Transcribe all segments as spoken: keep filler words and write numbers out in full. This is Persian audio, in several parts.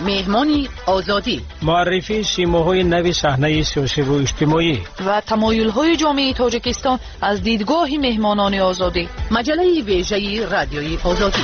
مهمانی آزادی، معرفی سیماهای نوی صحنه سیاسی و اجتماعی و تمایل‌های جامعه تاجیکستان از دیدگاه مهمانان آزادی. مجله ویژه رادیوی آزادی.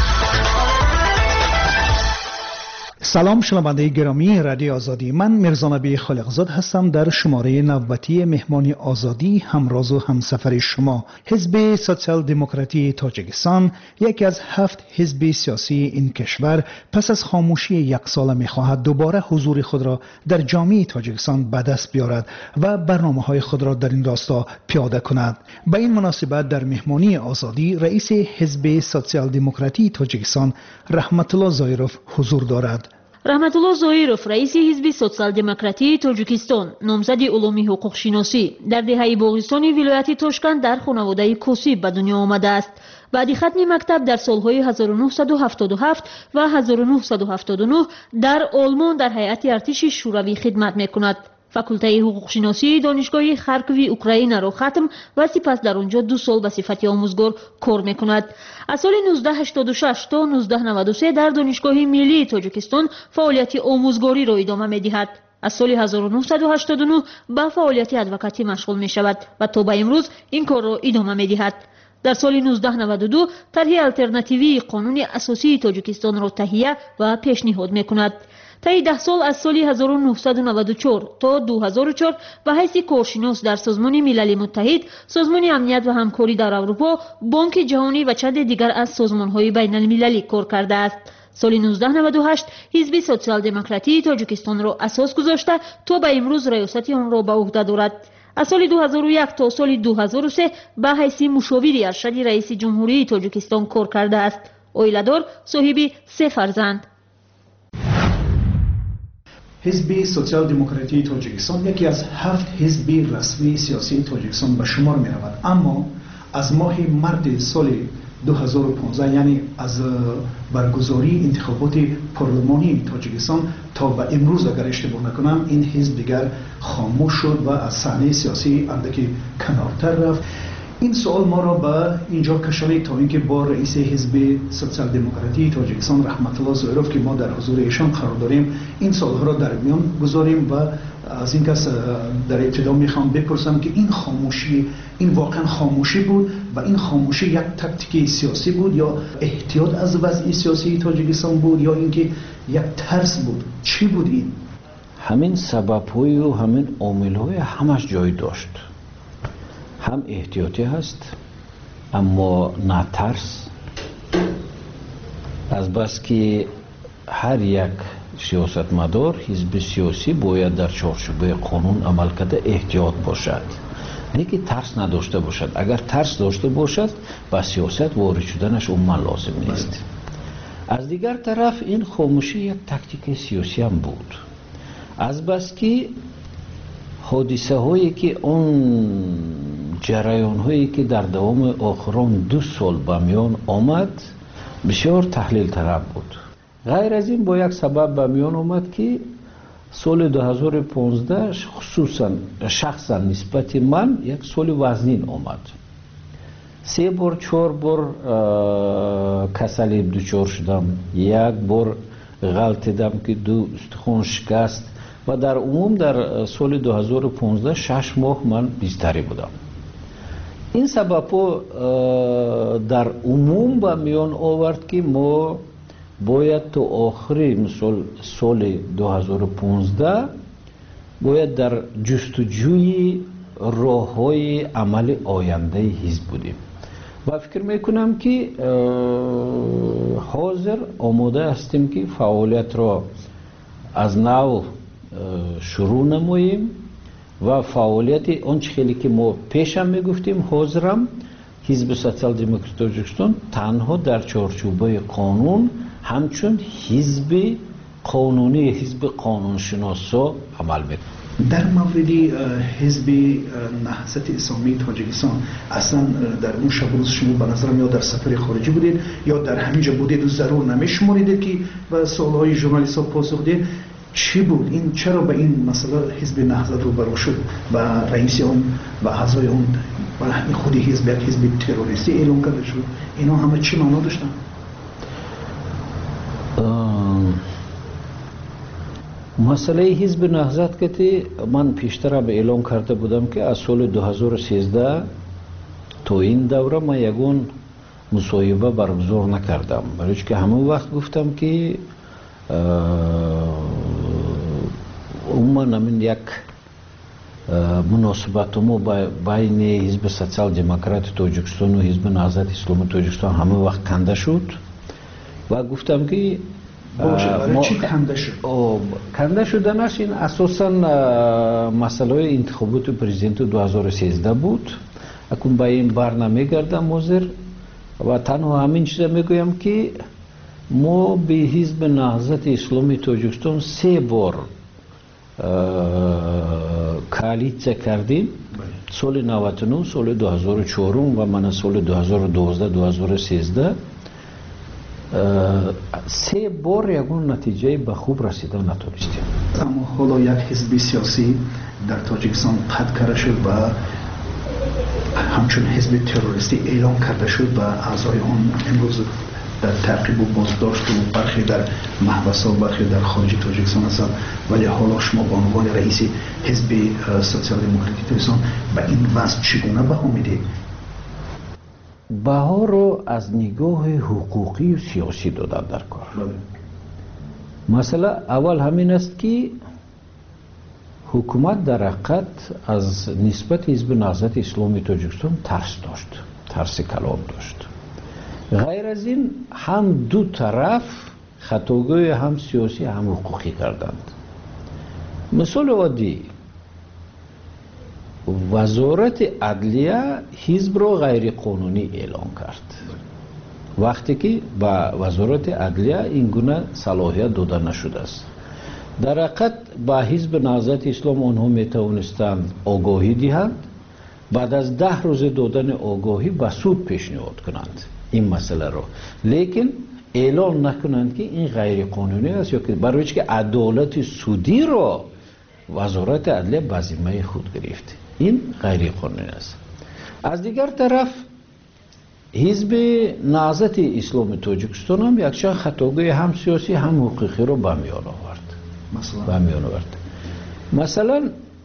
سلام شنونده گرامی رادیو آزادی، من میرزا نبی خالقزاد هستم. در شماره نوبتی مهمان آزادی همراز و همسفر شما. حزب سوسیال دموکراتی تاجیکستان یکی از هفت حزب سیاسی این کشور پس از خاموشی یک ساله میخواهد دوباره حضور خود را در جامعه تاجیکستان به دست بیارد و برنامه‌های خود را در این راستا پیاده کند. به این مناسبت در مهمانی آزادی رئیس حزب سوسیال دموکراتی تاجیکستان رحمت الله زایروف حضور دارد. رحمت الله زایروف رئیس حزب سوسیال دموکراتی تاجیکستان، نامزد علوم حقوق شناسی، در دهه باغستانی ولایت تاشکند در خانواده کوسی به دنیا آمده است. بعد ختم مکتب در سالهای هزار و نهصد و هفتاد و هفت و هزار و نهصد و هفتاد و نه در آلمان در هیئت ارتش شوروی خدمت می‌کند. فاکولته حقوق شناسی دانشگاه خارکوی اوکراین را ختم و سپس در آنجا دو سال به صفت آموزگار کار می‌کند. از سال نوزده هشتاد و شش تا نوزده نود و سه در دانشگاه ملی تاجیکستان فعالیت آموزگاری را ادامه می‌دهد. از سال هزار و نهصد و هشتاد و نه به فعالیت ادوکاتی مشغول می‌شود و تا به امروز این کار را ادامه می‌دهد. در سال نوزده نود و دو طرح آلترناتیوی قانون اساسی تاجیکستان را تهیه و پیشنهاد می‌کند. طی ده سال از سال هزار و نهصد و نود و چهار تا دو هزار و چهار به حیث کارشناس در سازمان ملل متحد، سازمان امنیت و همکاری در اروپا، بانک جهانی و چند دیگر از سازمان‌های بین المللی کار کرده است. سال نوزده نود و هشت حزب سوسیال دموکراتی تاجیکستان را اساس گذاشته تا به امروز ریاست آن را به عهده دارد. از سال دو هزار و یک تا سال دو هزار و سه به حیث مشاور ارشد رئیس جمهوری تاجیکستان کار کرده است. عائله‌دار، صاحب سه فرزند. حزب سوسیال دموکراتی تاجیکستان یکی از هفت حزب رسمی سیاسی تاجیکستان به شمار می رود، اما از ماه مرد سال دو هزار و پانزده، یعنی از برگزاری انتخابات پارلمانی تاجیکستان تا به امروز اگر اشتباه نکنم این حزب دیگر خاموش شد و از صحنه سیاسی اندکی کنارتر رفت. این سوال ما را به اینجا کشانید تا اینکه با رئیس حزب سوسیال دموکراتی تاجیکستان رحمت الله زایروف که ما در حضور ایشان قرار داریم این سوالها را در میان گذاریم و از این کس در ابتدا میخوام بپرسم که این خاموشی این واقعا خاموشی بود و این خاموشی یک تاکتیک سیاسی بود یا احتیاط از وضع سیاسی تاجیکستان بود یا اینکه یک ترس بود؟ چی بود این؟ همین سبب‌های و همین عامل‌های همش جای داشت. هم احتیاطی هست اما نه ترس، از بس که هر یک سیاستمدار حزب سیاسی باید در چارچوب قانون عمل کرده احتیاط باشد، نه که ترس نداشته باشد. اگر ترس داشته باشد با سیاست وارد شدنش عموما لازم نیست. از دیگر طرف این خاموشی یک تاکتیک سیاسی هم بود، از بس که حادثه هایی که اون جریان هایی که در دوام آخران دو سال به میان آمد بسیار تحلیل طلب بود. غیر از این با یک سبب به میان آمد که سال دو هزار و پانزده خصوصا شخصا نسبت من یک سال وزنین آمد. سه بار چهار بار کسلی دچار شدم، یک بار غلطیدم که دو استخوان شکست و در عموم در سال دو هزار و پانزده شش ماه من بیستری بودم. این سبب در عموم به میان آورد که ما باید تا آخری مثل سال دو هزار و پانزده باید در جستجوی راه های عمل آینده حزب بودیم و فکر میکنم که حاضر آماده هستیم که فعالیت را از نو شروع نماییم و فعالیت آنچه خیلی که ما پیشم میگفتیم حاضرم حزب سوسیال دموکراتی تاجیکستان تنها در چارچوبه قانون همچون حزب قانونی حزب قانونشناسا عمل میکنه. در مورد حزب نهضت اسلامی تاجیکستان اصلا در اون شب روز شما به نظرم یا در سفر خارجی بودید یا در همینجا بودید و ضرور نمیشماریدید که به سوالهای ژورنالیست ها پاسخ دید؟ چی بود این؟ چرا به این مسئله حزب نهضت رو برو شد و رئیس اون و اعضای اون و خودی حزب یک حزب تروریستی اعلام کرده شد؟ اینا همه چی معنا داشتن؟ مسئله حزب نهضت که من پیشتر به اعلام کرده بودم که از سال دو هزار و سیزده تا این دوره من یگون مصاحبه برگزار نکردم، برای که همون وقت گفتم که عموما همین یک مناسبت ما بین حزب سوسیال دموکرات تاجیکستان و حزب نهضت اسلامی تاجیکستان همون وقت کنده شد و گفتم که ما چی کنده شد؟ کنده شدنش این اساسا مسئله انتخابات پرزیدنت دو هزار و سیزده بود. اکنون با این بر نمیگردم موزر و تنها همین چیز میگویم که ما به حزب نهضت اسلامی تاجیکستان سه بار کالیسیا کردیم، سال نود و نه، سال دو هزار و چهار و من سال دو هزار و دوازده دو هزار و سیزده سه بار یکون نتیجه به خوب رسیده نتونستیم. اما حالا یک حزب سیاسی در تاجیکستان قطع کرده شد و همچون حزب تروریستی اعلام کرده شد و اعضای آن امروز در تعقیب و بازداشت و برخی در محبس و برخی در خارج تاجیکستان هستند، ولی حالا شما به عنوان رئیس حزب سوسیال دموکراتیک تاجیکستان به این وضع چگونه بها میدید؟ بها رو از نگاه حقوقی و سیاسی دادن در کار. مثلا اول همین است که حکومت در حقیقت از نسبت حزب نهضت اسلامی تاجیکستان ترس داشت، ترس کلام داشت. غیر از این هم دو طرف خطاگاه هم سیاسی هم حقوقی کردند. مثال عادی، وزارت عدلیه حزب را غیر قانونی اعلام کرد وقتی که با وزارت عدلیه این گونه صلاحیت داده نشده است. در حقیقت با حزب نهضت اسلام آنها می توانستند آگاهی دهند، بعد از ده روز دادن آگاهی به سود پیشنهاد کنند این مسئله را، لیکن اعلان نکنند که این غیر قانونی است، یا که برای که عدالت سودی را وزارت عدلیه به ذمه خود گرفت، این غیر قانونی است. از دیگر طرف حزب نهضت اسلامی تاجیکستان هم یکچند خطاگاه هم سیاسی هم حقوقی را به میان آورد. مثلا به میان آورد. مثلا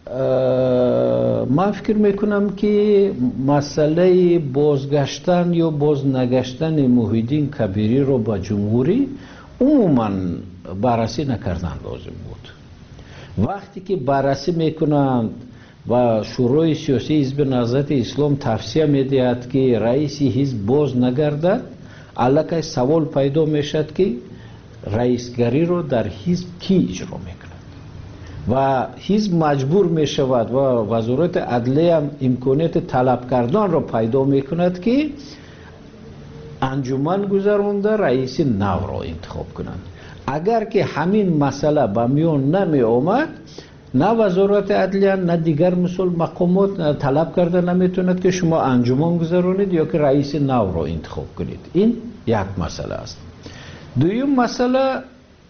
من فکر میکنم که مسئله بازگشتن یا باز نگشتن محیدین کبیری رو با جمهوری عموما بررسی نکردن لازم بود. وقتی که بررسی میکنند و شورای سیاسی حزب نهضت اسلام توصیه میدهد که رئیس حزب باز نگردد، الکی سوال پیدا میشد که رئیسگری رو در حزب کی اجرا میکند و حزب مجبور می شود و وزارت عدلیه هم امکانیت طلب کردن را پیدا می کند که انجمن گذرانده رئیس نو را انتخاب کنند. اگر که همین مسئله به میان نمی آمد، نه وزارت عدلیه نه دیگر مسئول مقامات طلب کرده نمیتوند که شما انجمن گذرانید یا که رئیس نو را انتخاب کنید. این یک مسئله است. دویم مسئله،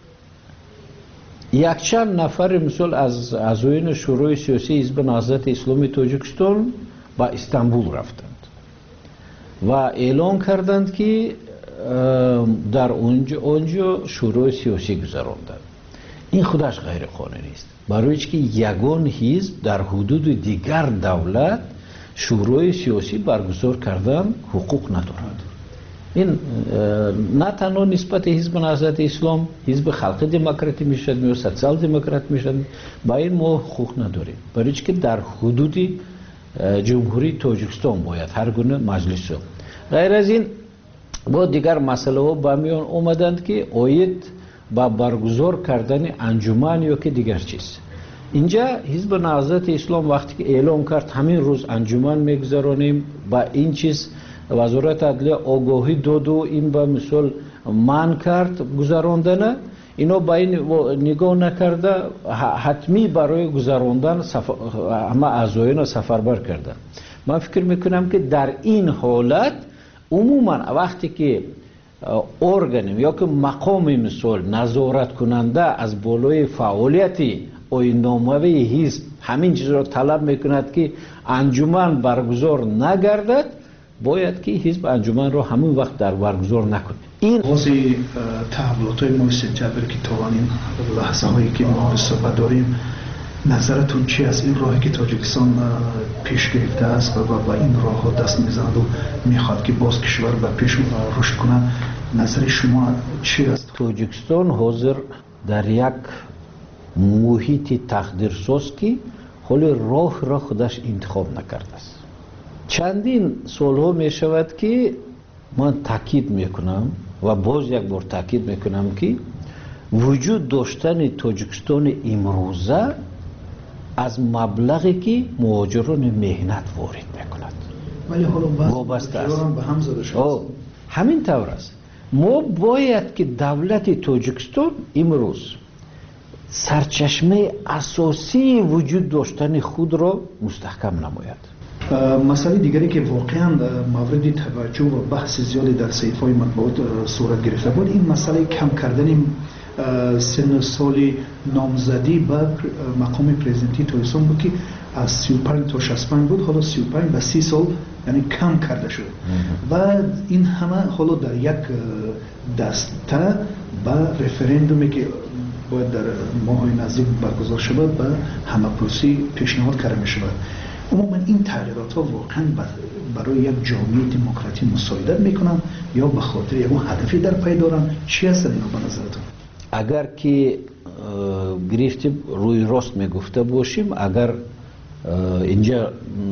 یک چند نفر مثل از اعضایان شورای سیاسی حزب نهضت اسلامی تاجیکستان با استانبول رفتند و اعلان کردند که در اونجا اونجا شورای سیاسی گذراندند. این خودش غیر قانونی است، برای که یگان حزب در حدود دیگر دولت شورای سیاسی برگزار کردن حقوق ندارد. این نه تنها نسبت حزب نهضت اسلام حزب خلق دموکراتی میشد یا سوسیال دموکرات میشد، با این ما حقوق نداریم، برای که در حدود جمهوری تاجیکستان باید هر گونه مجلس. غیر از این با دیگر مسئله ها با میان اومدند که آید با برگزار کردن انجمن یا که دیگر چیز. اینجا حزب نهضت اسلام وقتی که اعلام کرد همین روز انجمن میگذرانیم، با این چیز وزارت عدلیه آگاهی داد و این به مثال من کرد گذراندن، اینا با این نگاه نکرده حتمی برای گذراندن همه اعضایان سفربر کرده. من فکر میکنم که در این حالت عموما وقتی که ارگان یا که مقام مثال نظارت کننده از بالای فعالیتی آیین‌نامه حزب همین چیز را طلب میکند که انجمن برگزار نگردد، باید که حزب انجمن را همون وقت در برگزار نکنه. این بازی تحولات های ماه سپتامبر که تا این لحظه هایی که ما به صحبت داریم، نظرتون چی است؟ این راهی که تاجیکستان پیش گرفته است و با این راه ها دست میزند و میخواد که باز کشور به پیش رشد کنه، نظر شما چی است؟ تاجیکستان حاضر در یک محیط تقدیرساز که حالی راه را خودش انتخاب نکرده است. چندین سالها می شود که من تاکید میکنم و باز یک بار تاکید میکنم که وجود داشتن تاجیکستان امروزه از مبلغی که مهاجران مهنت وارد میکند ولی حالا وابسته است. به هم زده شده. همین طور است. ما باید که دولت تاجیکستان امروز سرچشمه اساسی وجود داشتن خود را مستحکم نماید. مسئله دیگری که واقعا مورد توجه و بحث زیادی در صحیفه‌های مطبوعات صورت گرفته بود، این مسئله کم کردن سن سال نامزدی به مقام پرزیدنتی تاجیکستان بود که از سی و پنج تا شصت و پنج بود، حالا سی و پنج به سی سال یعنی کم کرده شد و این همه حالا در یک دسته به رفراندومی که باید در ماهای نزدیک برگزار شود به همه‌پرسی پیشنهاد کرده می شود. عموما این تغییرات ها واقعا برای یک جامعه دموکراتی مساعدت میکنن یا به خاطر یک هدفی در پی دارن؟ چی هستن اینا به نظرتون؟ اگر که گرفتیم روی راست میگفته باشیم، اگر اینجا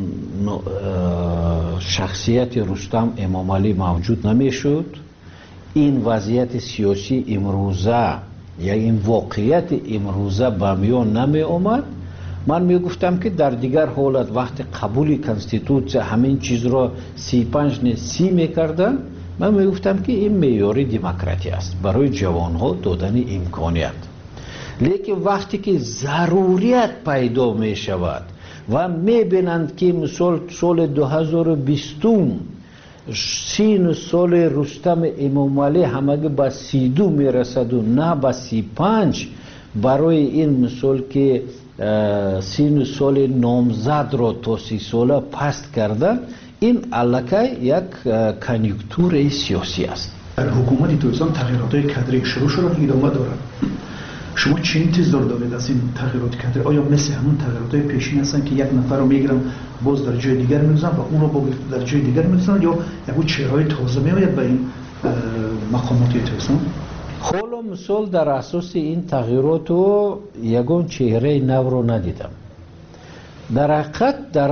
شخصیت رستم امام علی موجود نمیشد، این وضعیت سیاسی امروزه یا این واقعیت امروزه به میان نمی آمد. من می گفتم که در دیگر حالت وقت قبول کنستیتوسیون همین چیز را سی پنج نه سی می کردن، من می گفتم که این معیار دموکراسی است برای جوان ها دادن امکانیت. لیکن وقتی که ضروریت پیدا می شود و می بینند که مثال سال دو هزار و بیست سین سال رستم امام علی همگی به سی دو می رسد و نه به سی پنج، برای این مثال که سین سال نامزد را تا سی ساله پست کرده، این علاقه یک کنیونکتور سیاسی است. در حکومت تاجیکستان تغییرات کادری شروع شدن، ادامه دارد. شما چه انتظار دارید از این تغییرات کادری؟ آیا مثل همون تغییرات پیشین هستن که یک نفر رو میگیرن باز در جای دیگر میگذارن و اون رو باز در جای دیگر میگذارن، یا یک چهره‌های تازه میآید به این مقامات تاجیکستان؟ حالا مثال در اساس این تغییرات و یگان چهره نو رو ندیدم. در حقیقت در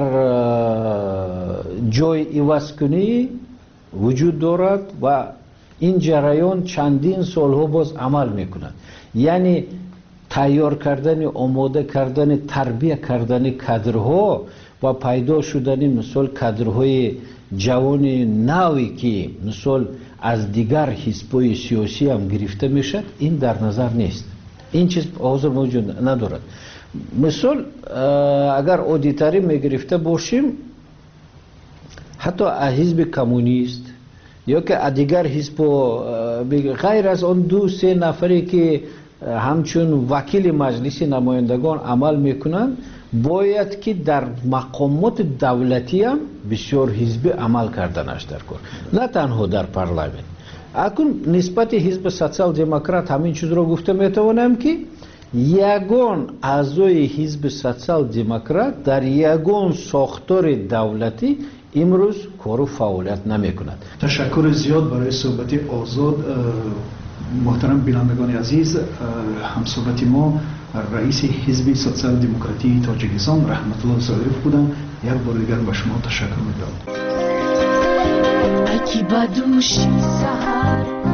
جای عوض کنی وجود دارد و این جریان چندین سالها باز عمل میکند. یعنی تیار کردن، آماده کردن، تربیت کردن کادرها و پیدا شدن مثال کادرهای جوان نوی که مثال از دیگر حزب‌های سیاسی هم گرفته میشد، این در نظر نیست. این چیز حاضر موجود ندارد. مثال اگر اودیتوری میگرفته باشیم، حتی حزب کمونیست یا که دیگر حزب غیر از آن دو سه نفری که همچون وکیل مجلس نمایندگان عمل میکنند، باید که در مقامات دولتی هم بسیار حزبی عمل کردنش در کار، نه تنها در پارلمان. اکنون نسبت حزب سوسیال دموکرات همین چیز را گفته میتوانم که یگان اعضای حزب سوسیال دموکرات در یگان ساختار دولتی امروز کار و فعالیت نمی کند. تشکر زیاد برای صحبت آزاد. محترم بینندگان عزیز، همصحبت ما رئیس حزب سوسیال دموکراتی تاجیکستان رحمت الله ظریف بودن. یک بار دیگر به شما تشکر می‌کنم.